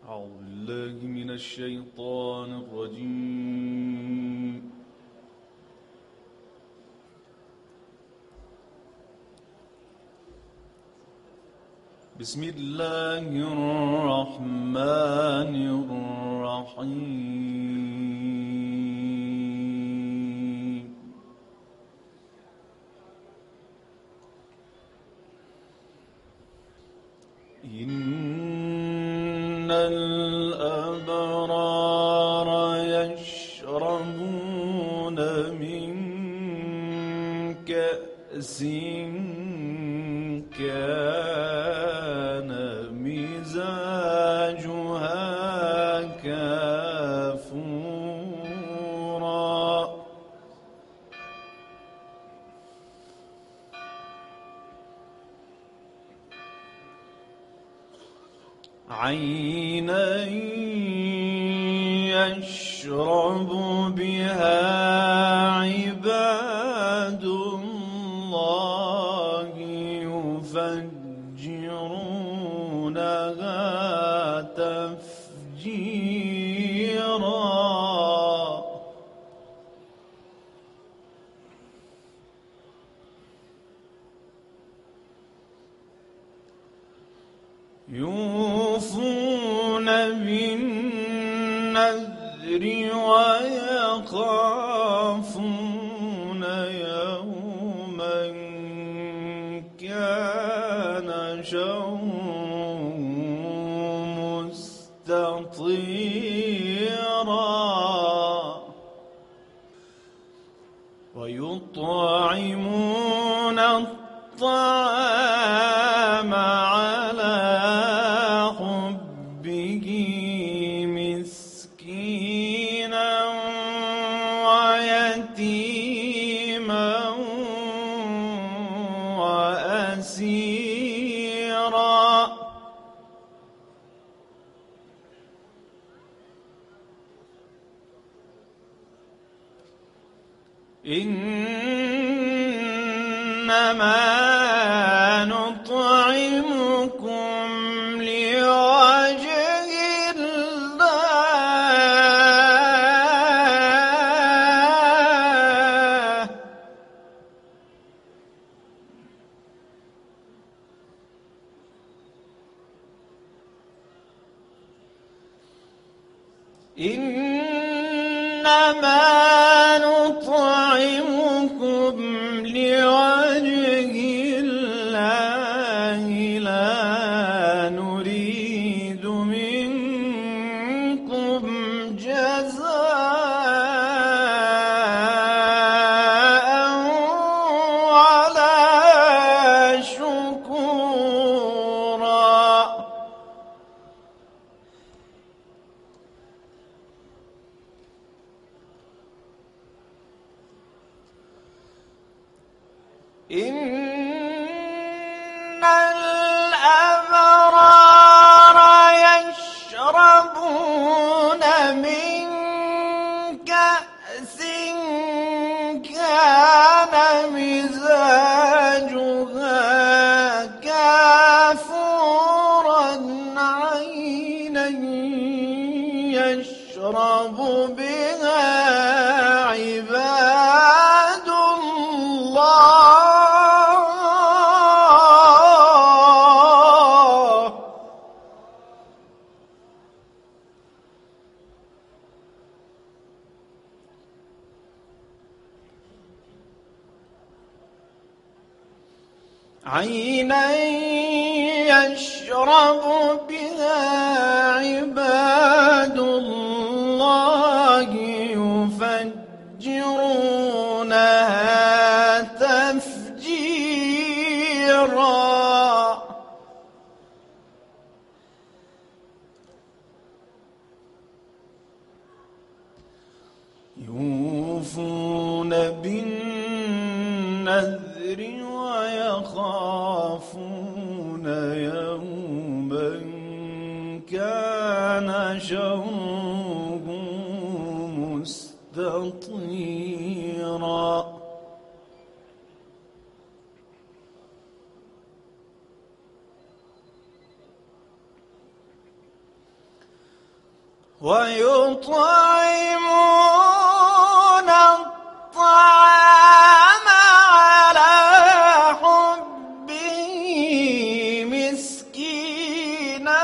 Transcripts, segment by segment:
أعوذ بالله من الشيطان الرجيم. بسم الله الرحمن الرحيم. إن الأبرار يشربون من كأس كان مزاجها كافورا عينا يشرب بها عباد الله يفجرونها تفجيرا يوفون بالنذر ويخافون يوما كان شره مستطيرا ويطعمون الطعام على حبه مسكينا ويتيما وأسيرا إنما نطعمكم لوجه الله إنما نطعمكم لوجه الله لا نريد منكم جزاء ولا شكورا إن الأبرار يشربون من كأس كان مزاجها كافورا عينا يشرب بها عباد الله عينا يشرب بها عباد الله يفجرونها تفجيرا يوفون بالنذر ويخافون يوما كان شره مستطيرا ويطعمون الطعام على حبه مسكينا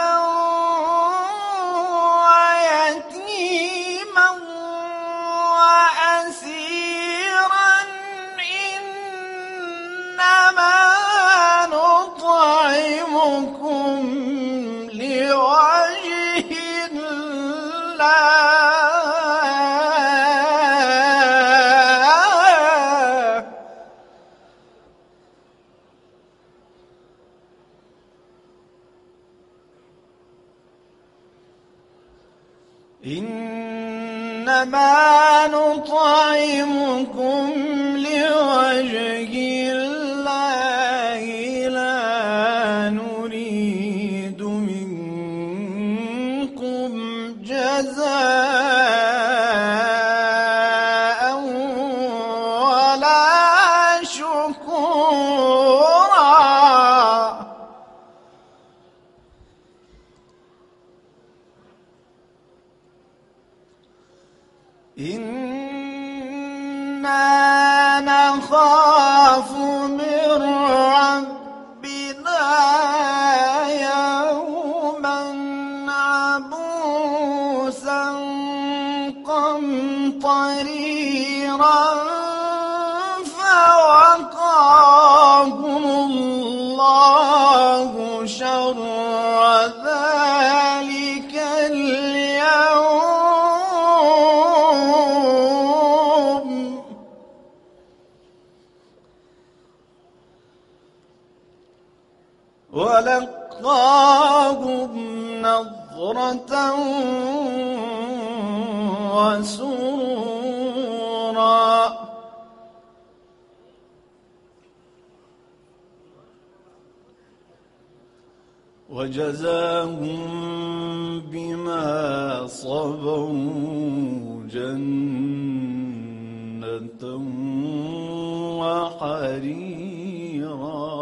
ويتيما وأسيرا إنما نطعمكم لوجه الله إنما نطعمكم لوجه الله لا نريد منكم جزاء ولا شكورا إنا نخاف من ربنا يوما عبوسا قمطريرا فوقاهم الله شر ذلك اليوم ولقاهم نضرة وسرورا وجزاهم بما صبروا جنة وحريرا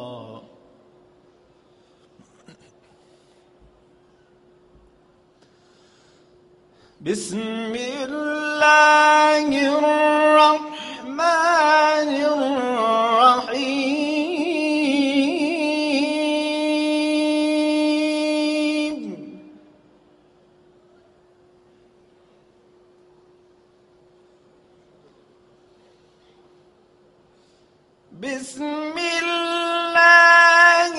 بسم الله الرحمن الرحيم بسم الله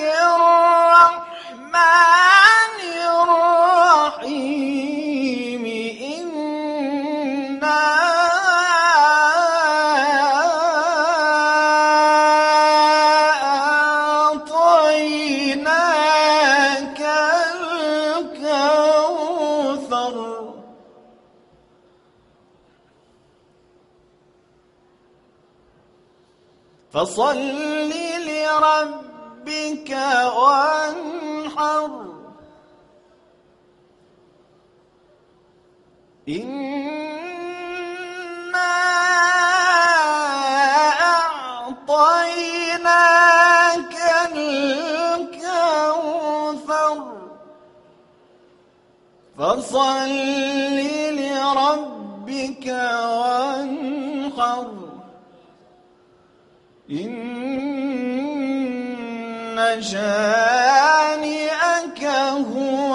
الرحمن الرحيم إنا أعطيناك الكوثر فصل لربك وانحر إنا أعطيناك الكوثر فصل لربك وانحر إن شانئك هو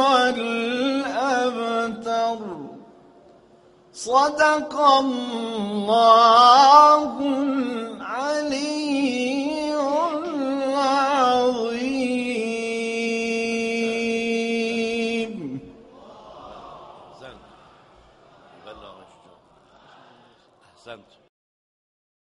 الأبتر صدق الله العلي العظيم. أحسنت. بلغ الشر. أحسنت.